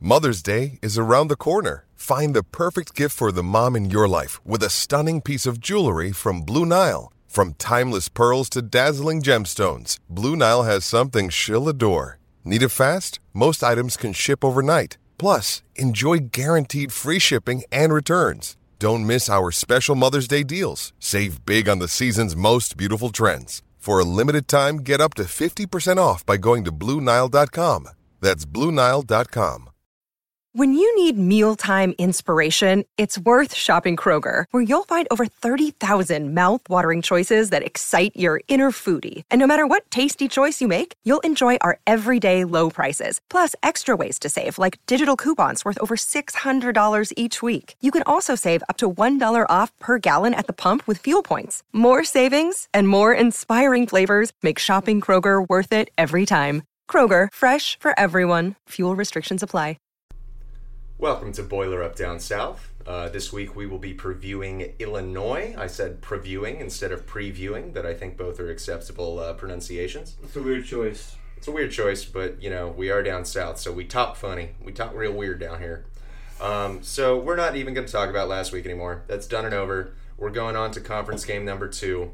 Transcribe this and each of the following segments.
Mother's Day is around the corner. Find the perfect gift for the mom in your life with a stunning piece of jewelry from Blue Nile. From timeless pearls to dazzling gemstones, Blue Nile has something she'll adore. Need it fast? Most items can ship overnight. Plus, enjoy guaranteed free shipping and returns. Don't miss our special Mother's Day deals. Save big on the season's most beautiful trends. For a limited time, get up to 50% off by going to BlueNile.com. That's BlueNile.com. When you need mealtime inspiration, it's worth shopping Kroger, where you'll find over 30,000 mouth-watering choices that excite your inner foodie. And no matter what tasty choice you make, you'll enjoy our everyday low prices, plus extra ways to save, like digital coupons worth over $600 each week. You can also save up to $1 off per gallon at the pump with fuel points. More savings and more inspiring flavors make shopping Kroger worth it every time. Kroger, fresh for everyone. Fuel restrictions apply. Welcome to Boiler Up Down South. This week we will be previewing Illinois. I said previewing instead of previewing, but I think both are acceptable pronunciations. It's a weird choice. It's a weird choice, but, you know, we are down south, so we talk funny. We talk real weird down here. So we're not even going to talk about last week anymore. That's done and over. We're going on to conference game number 2.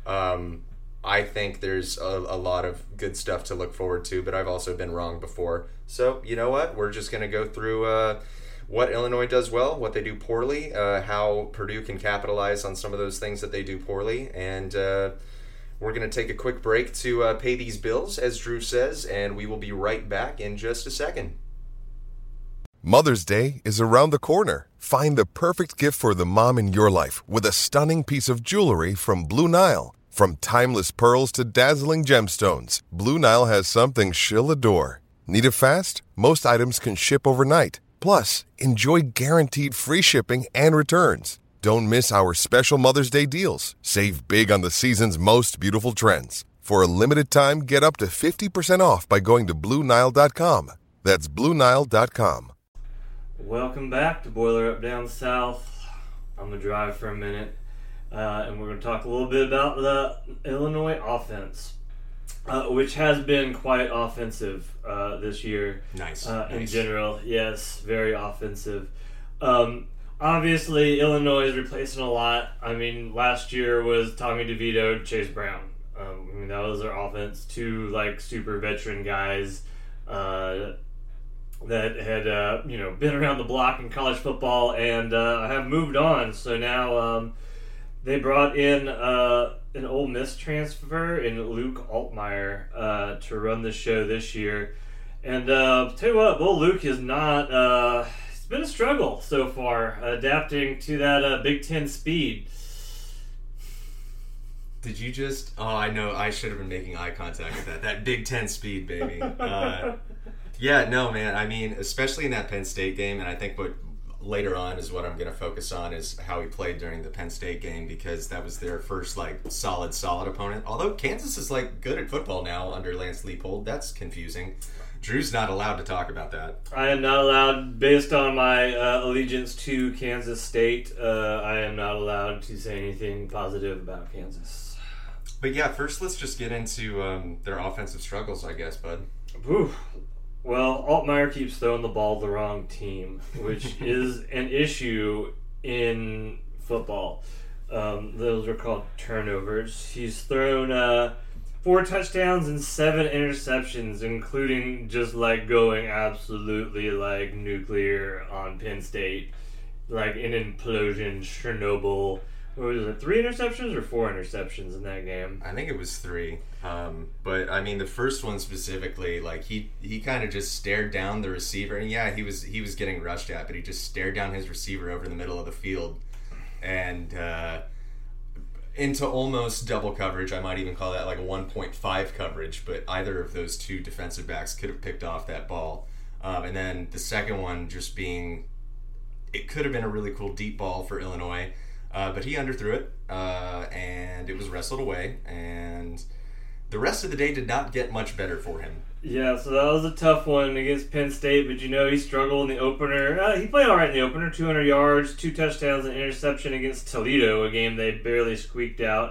I think there's a lot of good stuff to look forward to, but I've also been wrong before. So, you know what? We're just going to go through what Illinois does well, what they do poorly, how Purdue can capitalize on some of those things that they do poorly, and we're going to take a quick break to pay these bills, as Drew says, and we will be right back in just a second. Mother's Day is around the corner. Find the perfect gift for the mom in your life with a stunning piece of jewelry from Blue Nile. From timeless pearls to dazzling gemstones, Blue Nile has something she'll adore. Need it fast? Most items can ship overnight. Plus, enjoy guaranteed free shipping and returns. Don't miss our special Mother's Day deals. Save big on the season's most beautiful trends. For a limited time, get up to 50% off by going to BlueNile.com. That's BlueNile.com. Welcome back to Boiler Up Down South. I'm going to drive for a minute, and we're going to talk a little bit about the Illinois offense, which has been quite offensive this year. Nice. In general, yes, very offensive. Obviously, Illinois is replacing a lot. I mean, last year was Tommy DeVito, Chase Brown. That was their offense. Two super veteran guys that had been around the block in college football and have moved on. So now they brought in an Ole Miss transfer in Luke Altmaier to run the show this year. And tell you what, Luke is not. It's been a struggle so far adapting to that Big Ten speed. Did you just... Oh, I know. I should have been making eye contact with that. That Big Ten speed, baby. Yeah, no, man. I mean, especially in that Penn State game, and I think what later on is what I'm going to focus on is how he played during the Penn State game, because that was their first, solid opponent. Although Kansas is, good at football now under Lance Leipold. That's confusing. Drew's not allowed to talk about that. I am not allowed, based on my allegiance to Kansas State, I am not allowed to say anything positive about Kansas. But yeah, first let's just get into their offensive struggles, I guess, bud. Oof. Well, Altmaier keeps throwing the ball to the wrong team, which is an issue in football. Those are called turnovers. He's thrown 4 touchdowns and 7 interceptions, including just going absolutely nuclear on Penn State, an implosion, Chernobyl. What was it, 3 interceptions or 4 interceptions in that game? I think it was 3. But I mean, the first one specifically, he kind of just stared down the receiver, and yeah, he was getting rushed at, but he just stared down his receiver over the middle of the field, and into almost double coverage. I might even call that a 1.5 coverage, but either of those 2 defensive backs could have picked off that ball. And then the second one just being, it could have been a really cool deep ball for Illinois, but he underthrew it, and it was wrestled away, and the rest of the day did not get much better for him. Yeah, so that was a tough one against Penn State, but he struggled in the opener. He played all right in the opener, 200 yards, 2 touchdowns, and interception against Toledo, a game they barely squeaked out.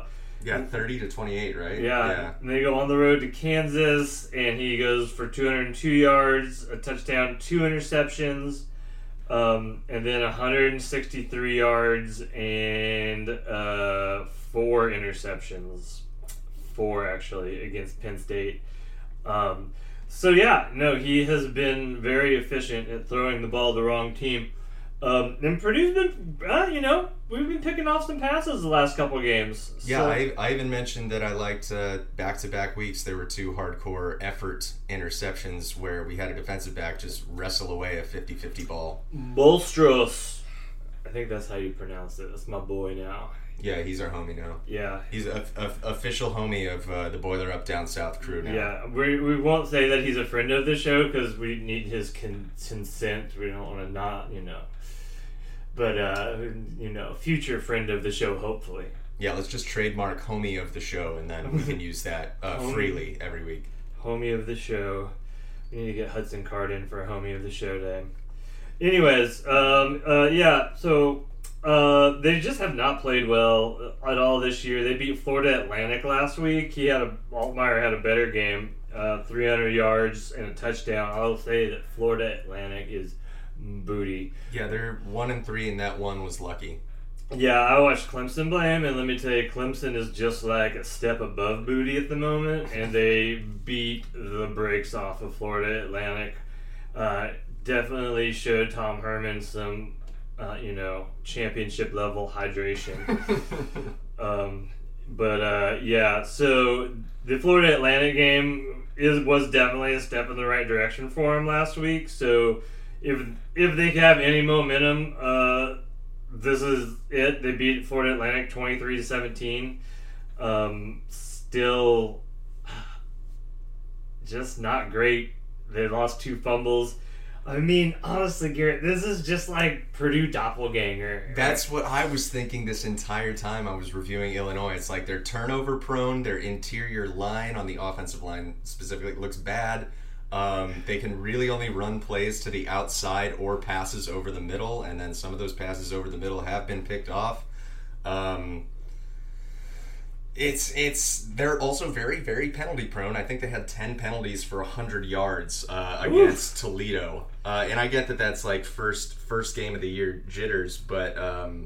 Yeah, 30-28, right? Yeah. And they go on the road to Kansas, and he goes for 202 yards, a touchdown, 2 interceptions, and then 163 yards and 4 interceptions. 4, actually, against Penn State. He has been very efficient at throwing the ball to the wrong team. And Purdue's been, we've been picking off some passes the last couple of games. Yeah, I even mentioned that I liked back-to-back weeks. There were 2 hardcore effort interceptions where we had a defensive back just wrestle away a 50-50 ball. Bolstros. I think that's how you pronounce it. That's my boy now. Yeah, he's our homie now. Yeah. He's a official homie of the Boiler Up Down South crew now. Yeah, we won't say that he's a friend of the show because we need his consent. We don't want to not, But, future friend of the show, hopefully. Yeah, let's just trademark homie of the show, and then we can use that freely every week. Homie of the show. We need to get Hudson Card in for a homie of the show day. Anyways, they just have not played well at all this year. They beat Florida Atlantic last week. Altmaier had a better game, 300 yards and a touchdown. I'll say that Florida Atlantic is booty. Yeah, they're 1-3, and that one was lucky. Yeah, I watched Clemson play him, and let me tell you, Clemson is just like a step above booty at the moment, and they beat the brakes off of Florida Atlantic. Definitely showed Tom Herman some, championship level hydration. So the Florida Atlantic game was definitely a step in the right direction for him last week. So if they have any momentum, this is it. They beat Florida Atlantic 23-17. Still, just not great. They lost 2 fumbles. I mean, honestly, Garrett, this is just like Purdue doppelganger. That's what I was thinking this entire time I was reviewing Illinois. It's like they're turnover prone. Their interior line on the offensive line specifically looks bad. They can really only run plays to the outside or passes over the middle, and then some of those passes over the middle have been picked off. They're also very, very penalty prone. I think they had 10 penalties for 100 yards against Toledo. And I get that that's like first game of the year jitters, but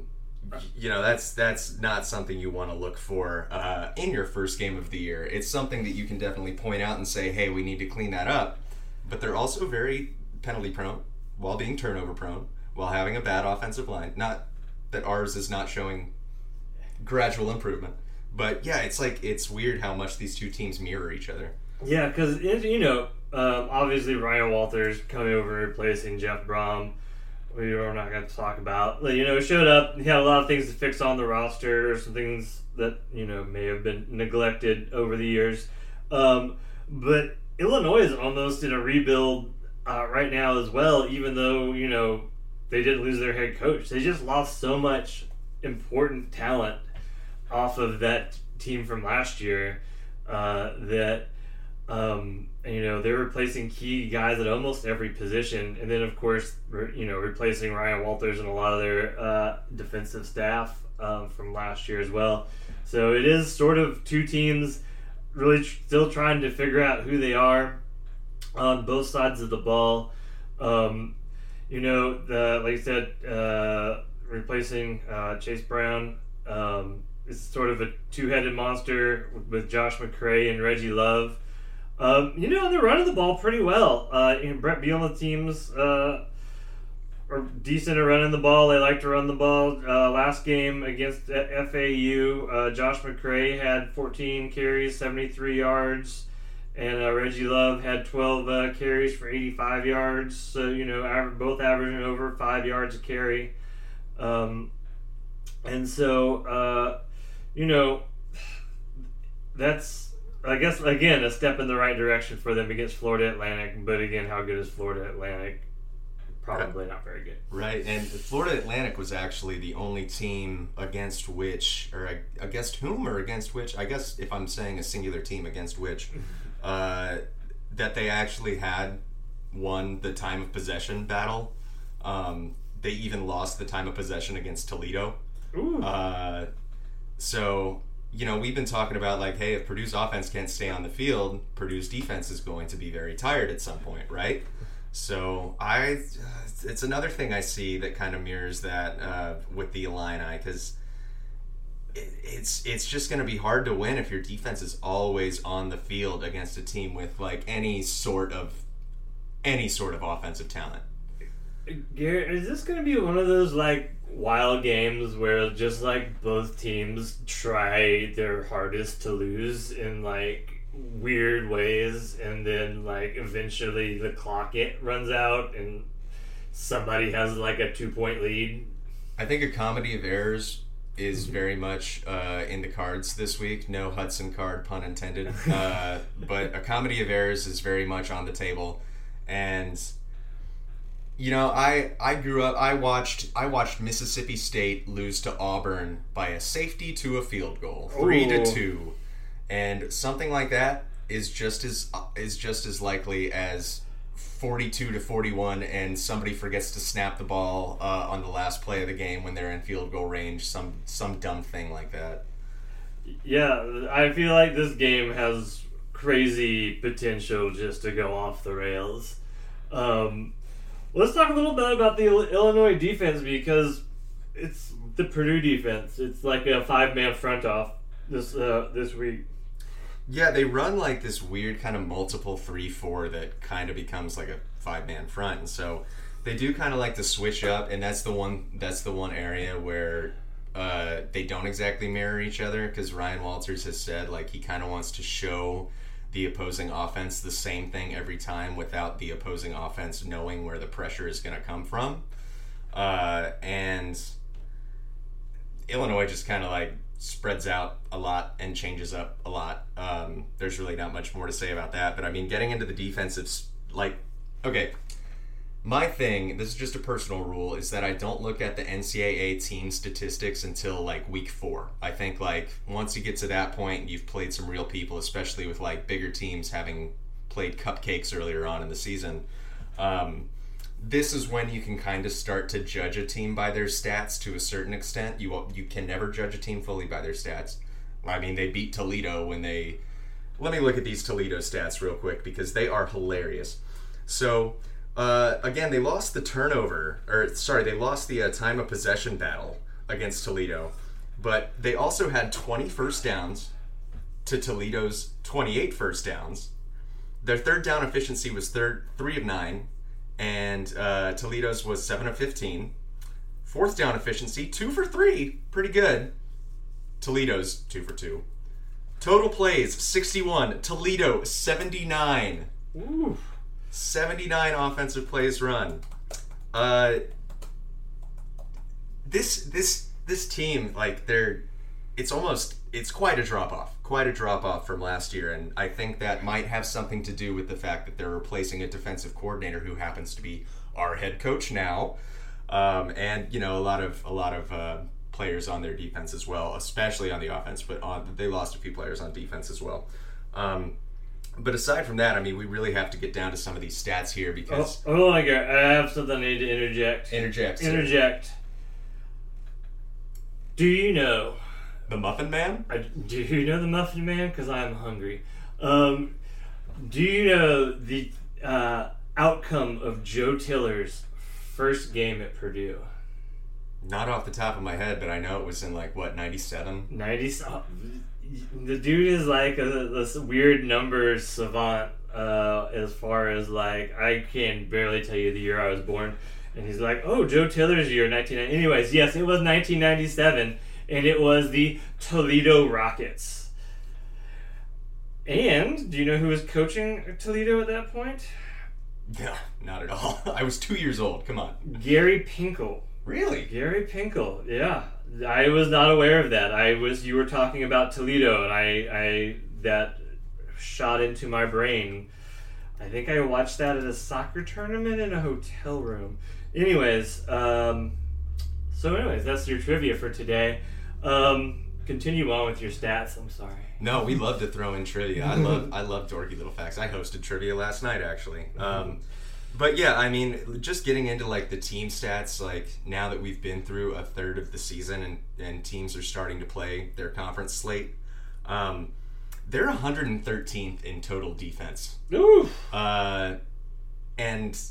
that's not something you want to look for in your first game of the year. It's something that you can definitely point out and say, hey, we need to clean that up. But they're also very penalty prone while being turnover prone, while having a bad offensive line. Not that ours is not showing gradual improvement. But yeah, it's weird how much these two teams mirror each other. Yeah, because obviously Ryan Walters coming over replacing Jeff Brom, we are not going to talk about. Showed up. He had a lot of things to fix on the roster, some things that may have been neglected over the years. But Illinois is almost in a rebuild right now as well. Even though they didn't lose their head coach, they just lost so much important talent off of that team from last year that they're replacing key guys at almost every position, and then of course replacing Ryan Walters and a lot of their defensive staff from last year as well. So it is sort of two teams really still trying to figure out who they are on both sides of the ball. Like I said, replacing Chase Brown. It's sort of a two-headed monster with Josh McCray and Reggie Love. They're running the ball pretty well. Brett Bielema teams are decent at running the ball. They like to run the ball. Last game against FAU, Josh McCray had 14 carries, 73 yards, and Reggie Love had 12 carries for 85 yards. So, both averaging over 5 yards a carry. That's, I guess, again, a step in the right direction for them against Florida Atlantic. But again, how good is Florida Atlantic? Probably not very good. Right, and Florida Atlantic was actually the only team against which, or against whom, or against which, I guess if I'm saying a singular team against which, that they actually had won the time of possession battle. They even lost the time of possession against Toledo. Ooh. we've been talking about like, hey, if Purdue's offense can't stay on the field, Purdue's defense is going to be very tired at some point, right? So it's another thing I see that kind of mirrors that with the Illini, because it's just going to be hard to win if your defense is always on the field against a team with like any sort of offensive talent. Garrett, is this going to be one of those like wild games where just like both teams try their hardest to lose in like weird ways, and then like eventually the clock runs out and somebody has like a 2-point lead? I think a comedy of errors is very much in the cards this week. No Hudson card, pun intended. But a comedy of errors is very much on the table. And I grew up. I watched Mississippi State lose to Auburn by a safety to a field goal, 3-2, and something like that is just as likely as 42-41, and somebody forgets to snap the ball on the last play of the game when they're in field goal range. Some dumb thing like that. Yeah, I feel like this game has crazy potential just to go off the rails. Let's talk a little bit about the Illinois defense, because it's the Purdue defense. It's like a 5-man front off this week. Yeah, they run like this weird kind of multiple 3-4 that kind of becomes like a 5-man front, and so they do kind of like to switch up, and that's the one area where they don't exactly mirror each other, because Ryan Walters has said like he kind of wants to show the opposing offense the same thing every time without the opposing offense knowing where the pressure is going to come from. And Illinois just kind of like spreads out a lot and changes up a lot. There's really not much more to say about that. But I mean, getting into the defensive, like, okay, my thing, this is just a personal rule, is that I don't look at the NCAA team statistics until like week 4. I think like once you get to that point and you've played some real people, especially with like bigger teams having played cupcakes earlier on in the season, this is when you can kind of start to judge a team by their stats to a certain extent. You can never judge a team fully by their stats. I mean, they beat Toledo when they... Let me look at these Toledo stats real quick because they are hilarious. So... again, they lost the they lost the time of possession battle against Toledo, but they also had 20 first downs to Toledo's 28 first downs. Their third down efficiency was 3 of 9, and Toledo's was 7 of 15. Fourth down efficiency, 2 for 3, pretty good. Toledo's 2 for 2. Total plays, 61. Toledo, 79. Ooh. 79 offensive plays run. This team, like, it's quite a drop off from last year, and I think that might have something to do with the fact that they're replacing a defensive coordinator who happens to be our head coach now, and a lot of players on their defense as well, especially on the offense, but they lost a few players on defense as well. But aside from that, I mean, we really have to get down to some of these stats here because... Oh my God, I have something I need to interject. Interject. Do you know... The Muffin Man? Do you know the Muffin Man? Because I'm hungry. Do you know the outcome of Joe Tiller's first game at Purdue? Not off the top of my head, but I know it was in, 97? 97. The dude is this weird number savant as far as I can barely tell you the year I was born, and he's like, oh, Joe Tiller's year, 1990. Anyways, yes, it was 1997, and it was the Toledo Rockets. And do you know who was coaching Toledo at that point? No, not at all. I was 2 years old. Come on. Gary Pinkel. Really? Gary Pinkel, yeah. I was not aware of that. You were talking about Toledo, and I that shot into my brain. I think I watched that at a soccer tournament in a hotel room. Anyways, that's your trivia for today. Continue on with your stats. I'm sorry. No, we love to throw in trivia. I love dorky little facts. I hosted trivia last night, actually. But yeah, I mean, just getting into the team stats, now that we've been through a third of the season and teams are starting to play their conference slate, They're 113th in total defense. Ooh. And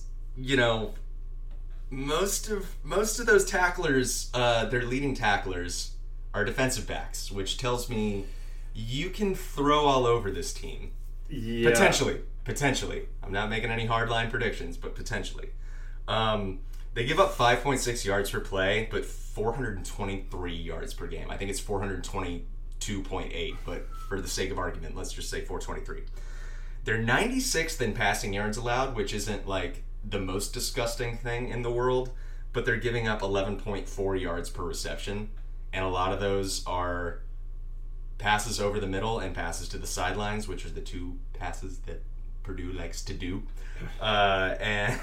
most of those tacklers, their leading tacklers, are defensive backs, which tells me you can throw all over this team. Yeah. Potentially. I'm not making any hardline predictions, but potentially. They give up 5.6 yards per play, but 423 yards per game. I think it's 422.8, but for the sake of argument, let's just say 423. They're 96th in passing yards allowed, which isn't like the most disgusting thing in the world, but they're giving up 11.4 yards per reception, and a lot of those are passes over the middle and passes to the sidelines, which are the two passes that Purdue likes to do. And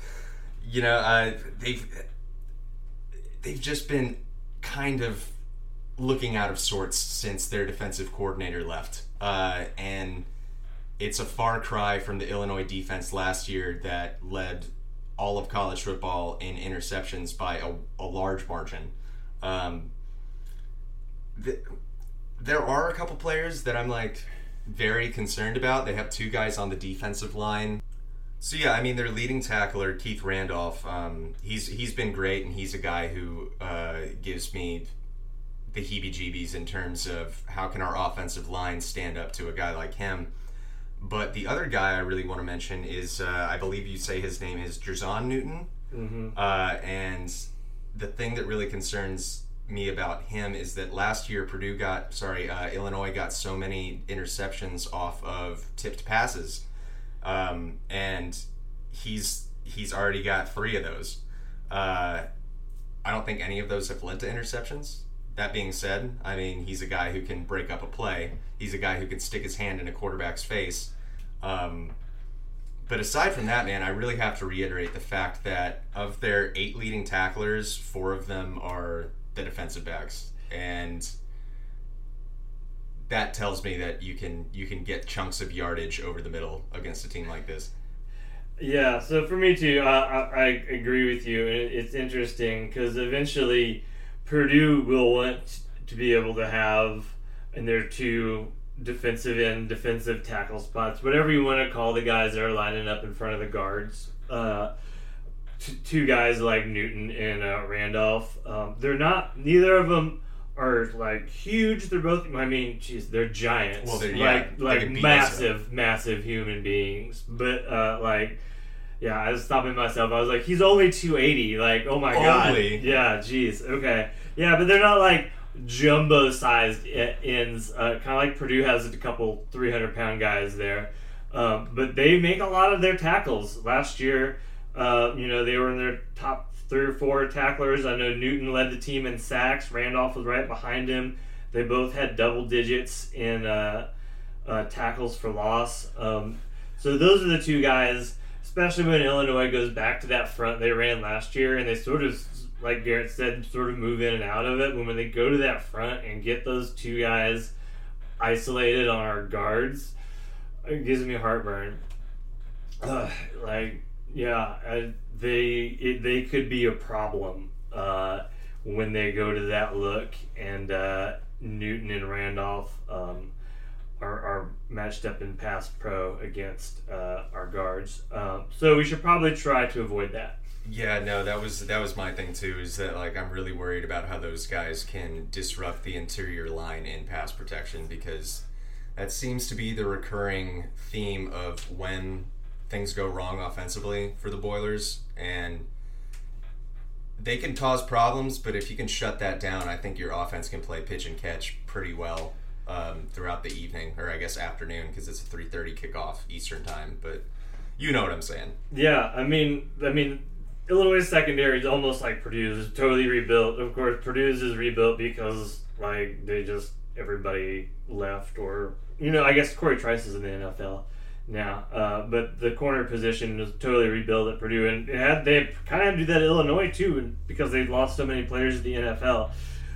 they've just been kind of looking out of sorts since their defensive coordinator left, and it's a far cry from the Illinois defense last year that led all of college football in interceptions by a large margin. There are a couple players that I'm very concerned about. They have two guys on the defensive line. So yeah, I mean, their leading tackler, Keith Randolph, he's been great, and he's a guy who gives me the heebie-jeebies in terms of how can our offensive line stand up to a guy like him. But the other guy I really want to mention is, I believe you say his name is Jer'Zhan Newton. Mm-hmm. And the thing that really concerns me about him is that last year Illinois got so many interceptions off of tipped passes. And he's already got 3 of those. I don't think any of those have led to interceptions. That being said, I mean, he's a guy who can break up a play. He's a guy who can stick his hand in a quarterback's face. But aside from that, man, I really have to reiterate the fact that of their 8 leading tacklers, 4 of them are the defensive backs. And that tells me that you can get chunks of yardage over the middle against a team like this. Yeah, so for me too, I agree with you. It's interesting because eventually Purdue will want to be able to have in their 2 defensive end, defensive tackle spots, whatever you want to call the guys that are lining up in front of the guards. 2 guys like Newton and Randolph. Neither of them are huge. They're both, they're giants. Well, they're massive human beings. But I was stopping myself. I was like, he's only 280. Oh my god. Yeah, geez. Okay. Yeah, but they're not jumbo-sized ends. Kind of like Purdue has a couple 300-pound guys there. But they make a lot of their tackles. Last year, they were in their top 3 or 4 tacklers. I know Newton led the team in sacks. Randolph was right behind him. They both had double digits in tackles for loss. So those are the 2 guys, especially when Illinois goes back to that front they ran last year, and they sort of, like Garrett said, sort of move in and out of it. When they go to that front and get those 2 guys isolated on our guards, it gives me heartburn. They could be a problem when they go to that look, and Newton and Randolph are matched up in pass pro against our guards. So we should probably try to avoid that. Yeah, no, that was my thing too, is that I'm really worried about how those guys can disrupt the interior line in pass protection, because that seems to be the recurring theme of when things go wrong offensively for the Boilers, and they can cause problems, but if you can shut that down, I think your offense can play pitch and catch pretty well throughout the evening, or I guess afternoon, because it's a 3:30 kickoff Eastern time, but you know what I'm saying. Yeah, I mean Illinois secondary is almost like Purdue's, totally rebuilt. Of course, Purdue's is rebuilt because everybody left, or I guess Corey Trice is in the NFL now, but the corner position is totally rebuilt at Purdue, and they kind of had to do that at Illinois too, because they lost so many players to the NFL,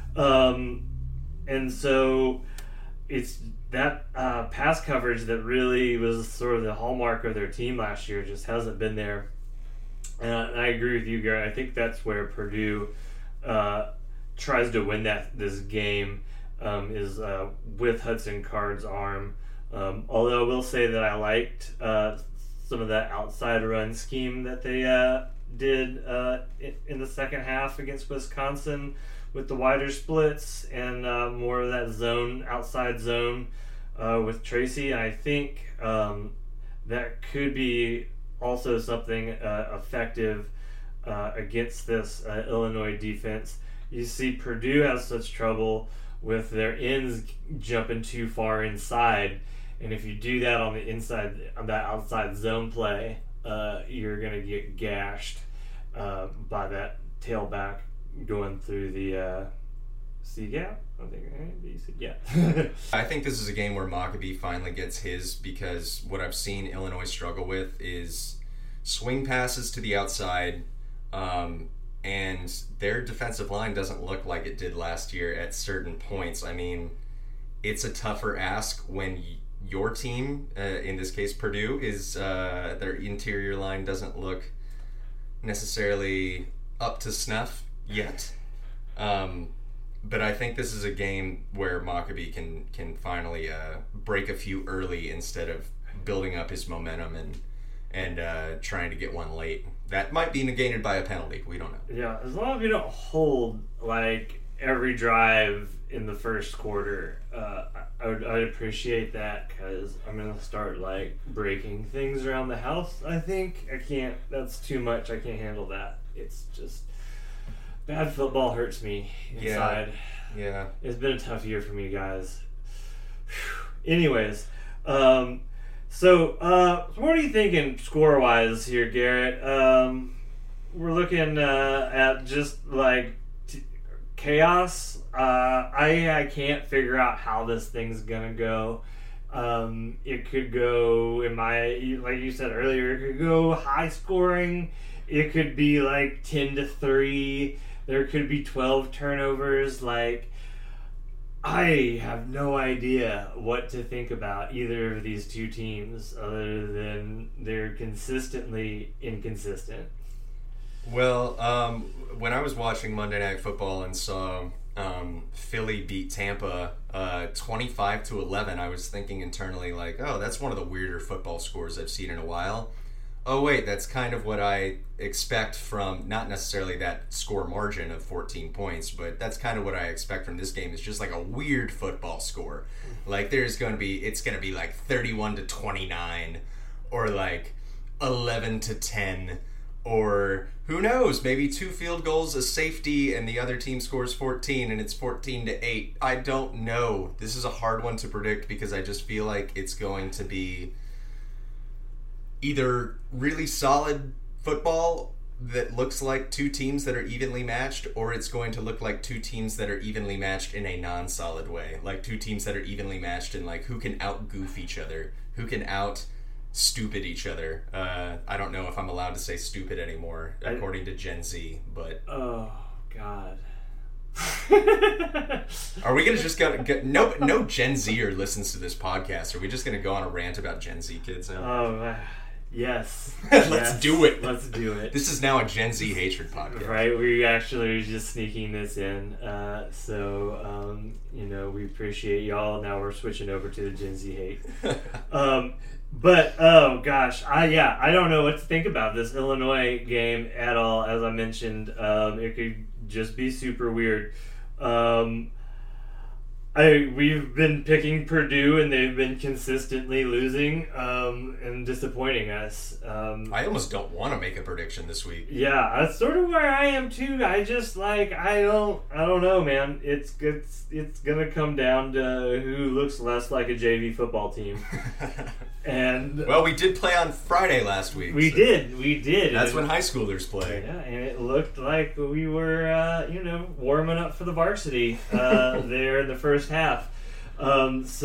and so it's that pass coverage that really was sort of the hallmark of their team last year just hasn't been there. And I agree with you, Garrett. I think that's where Purdue tries to win this game. is with Hudson Card's arm. Although I will say that I liked some of that outside run scheme that they did in the second half against Wisconsin with the wider splits and more of that outside zone with Tracy. I think that could be also something effective against this Illinois defense. You see Purdue has such trouble with their ends jumping too far inside, and if you do that on the inside, on that outside zone play, you're going to get gashed by that tailback going through the C gap. I think yeah. I think this is a game where Mockabee finally gets his, because what I've seen Illinois struggle with is swing passes to the outside, and their defensive line doesn't look like it did last year at certain points. I mean, it's a tougher ask when your team, in this case Purdue, is their interior line doesn't look necessarily up to snuff yet. But I think this is a game where Mockabee can finally break a few early instead of building up his momentum and trying to get one late. That might be negated by a penalty. We don't know. Yeah, as long as you don't hold like every drive in the first quarter, I'd appreciate that, because I'm gonna start like breaking things around the house. I think I can't. That's too much. I can't handle that. It's just bad football hurts me inside. Yeah. It's been a tough year for me, guys. Anyways, so what are you thinking score-wise here, Garrett? We're looking at just like chaos. I can't figure out how this thing's gonna go. It could go, like you said earlier, it could go high scoring. It could be like 10-3. There could be 12 turnovers. Like, I have no idea what to think about either of these two teams, other than they're consistently inconsistent. Well, when I was watching Monday Night Football and saw Philly beat Tampa 25-11, I was thinking internally, like, oh, that's one of the weirder football scores I've seen in a while. Oh, wait, that's kind of what I expect from, not necessarily that score margin of 14 points, but that's kind of what I expect from this game. It's just like a weird football score. Like, it's going to be like 31-29, or like 11-10, or who knows, maybe 2 field goals, a safety, and the other team scores 14 and it's 14-8. I don't know. This is a hard one to predict, because I just feel like it's going to be either really solid football that looks like two teams that are evenly matched, or it's going to look like two teams that are evenly matched in a non-solid way. Like two teams that are evenly matched in like who can out-goof each other, who can out-stupid each other. I don't know if I'm allowed to say stupid anymore, according to Gen Z, but... Oh, God. Are we going to just get no Gen Zer listens to this podcast? Are we just going to go on a rant about Gen Z kids now? Oh, yes. Let's do it. Let's do it. This is now a Gen Z hatred podcast. Right, we actually are just sneaking this in. So, we appreciate y'all. Now we're switching over to the Gen Z hate. But, oh gosh, I don't know what to think about this Illinois game at all. As I mentioned, it could just be super weird. We've been picking Purdue, and they've been consistently losing and disappointing us. I almost don't want to make a prediction this week. Yeah, that's sort of where I am too. I just I don't know, man. It's gonna come down to who looks less like a JV football team. And well, we did play on Friday last week. We did. That's when high schoolers play. Yeah, and it looked like we were, warming up for the varsity there in the first half. I'm just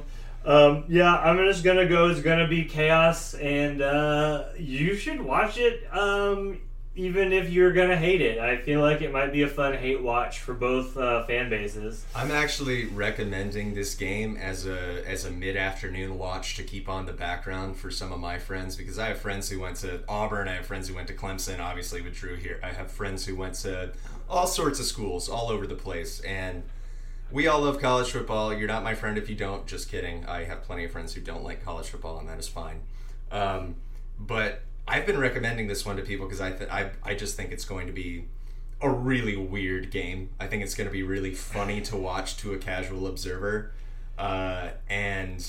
gonna go. It's gonna be chaos, and you should watch it, even if you're gonna hate it. I feel like it might be a fun hate watch for both fan bases. I'm actually recommending this game as a mid-afternoon watch to keep on the background for some of my friends, because I have friends who went to Auburn, I have friends who went to Clemson, obviously with Drew here. I have friends who went to all sorts of schools all over the place, and We all love college football. You're not my friend if you don't. Just kidding. I have plenty of friends who don't like college football, and that is fine. But I've been recommending this one to people because I just think it's going to be a really weird game. I think it's going to be really funny to watch to a casual observer. And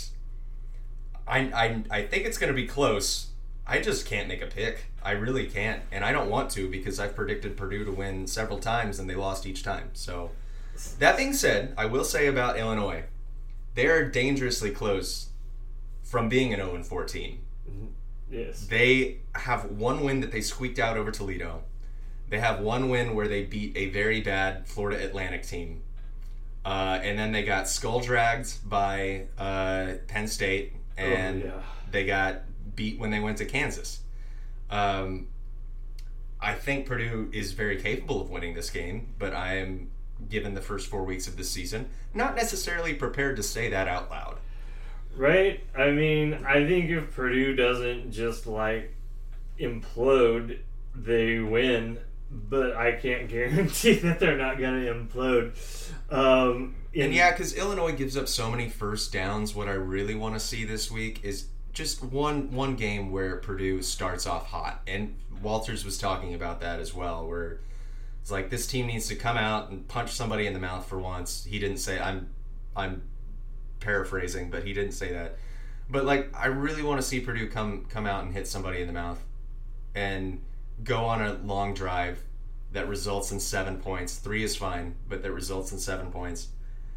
I think it's going to be close. I just can't make a pick. I really can't. And I don't want to because I've predicted Purdue to win several times and they lost each time. So that being said, I will say about Illinois, they are dangerously close from being an 0-4 team. Yes. They have one win that they squeaked out over Toledo. They have one win where they beat a very bad Florida Atlantic team. And then they got skull-dragged by Penn State, and they got beat when they went to Kansas. I think Purdue is very capable of winning this game, but I am, given the first 4 weeks of this season, not necessarily prepared to say that out loud. Right? I mean, I think if Purdue doesn't just, implode, they win, but I can't guarantee that they're not going to implode. Because Illinois gives up so many first downs, what I really want to see this week is just one game where Purdue starts off hot. And Walters was talking about that as well, where it's like this team needs to come out and punch somebody in the mouth for once. He didn't say, I'm paraphrasing, but he didn't say that. But I really want to see Purdue come out and hit somebody in the mouth and go on a long drive that results in 7 points. 3 is fine, but that results in 7 points.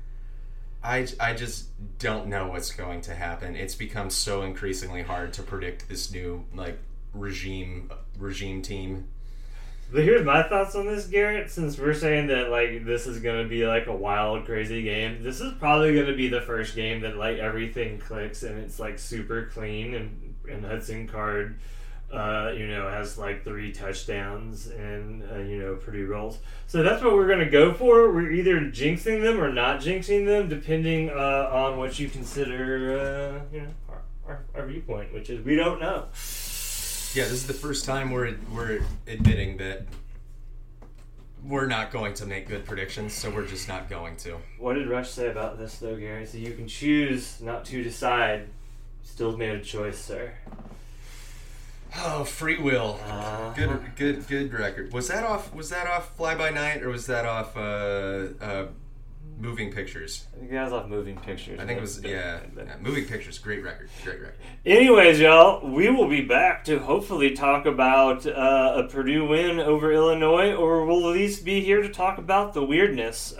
I just don't know what's going to happen. It's become so increasingly hard to predict this new regime team. But here's my thoughts on this, Garrett. Since we're saying that this is going to be a wild, crazy game, this is probably going to be the first game that everything clicks and it's super clean and Hudson Card has 3 touchdowns and Purdue rolls. So that's what we're going to go for. We're either jinxing them or not jinxing them, depending on what you consider our viewpoint, which is we don't know. Yeah, this is the first time we're admitting that we're not going to make good predictions, so we're just not going to. What did Rush say about this, though, Gary? So you can choose not to decide. Still made a choice, sir. Oh, free will. Good record. Was that off Fly By Night, or was that off Moving Pictures? I think that was off Moving Pictures. I think it was Moving Pictures. Great record. Anyways, y'all, we will be back to hopefully talk about a Purdue win over Illinois, or we'll at least be here to talk about the weirdness.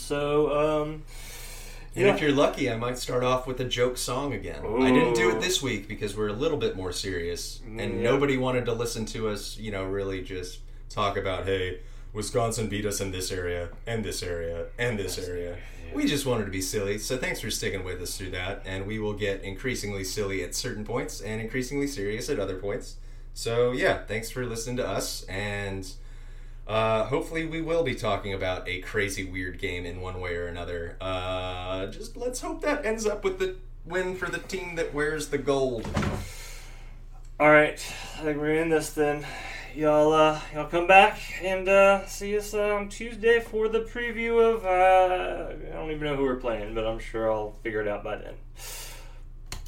And if you're lucky, I might start off with a joke song again. Ooh. I didn't do it this week because we're a little bit more serious, and nobody wanted to listen to us, really just talk about, hey, Wisconsin beat us in this area, and this area, and this area. Yeah. We just wanted to be silly, so thanks for sticking with us through that, and we will get increasingly silly at certain points and increasingly serious at other points. So, yeah, thanks for listening to us, and hopefully we will be talking about a crazy, weird game in one way or another. Just let's hope that ends up with the win for the team that wears the gold. All right, I think we're in this then. Y'all come back and see us on Tuesday for the preview of, I don't even know who we're playing, but I'm sure I'll figure it out by then.